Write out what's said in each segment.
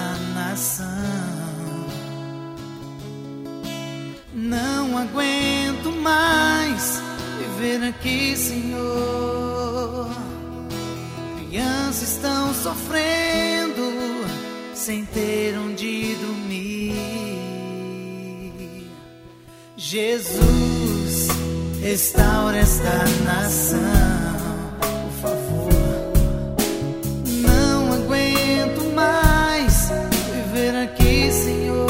esta nação. Não aguento mais viver aqui, Senhor. Crianças estão sofrendo sem ter onde dormir. Jesus, restaura esta nação, por favor. Não aguento mais viver aqui, Senhor.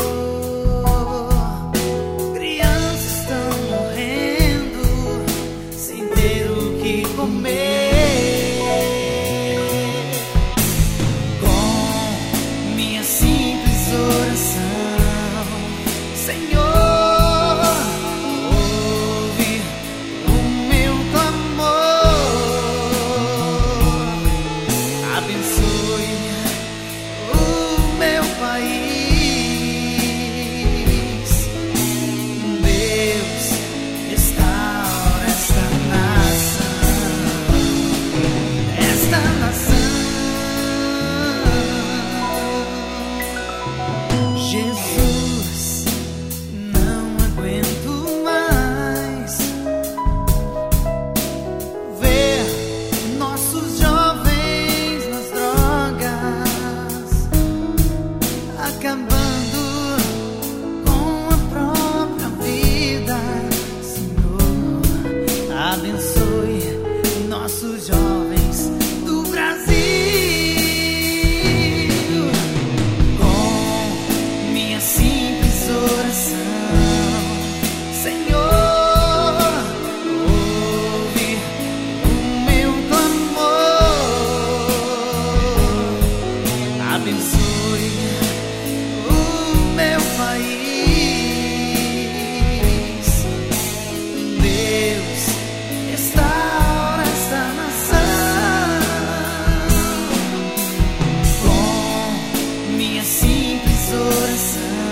Crianças estão morrendo sem ter o que comer. Com minha simples oração, Senhor, Jesus, não aguento mais ver nossos jovens nas drogas, acabando com a própria vida. Senhor, abençoe nossos jovens do Brasil. Abençoe o meu país. Deus, restaura esta nação. Com minha simples oração,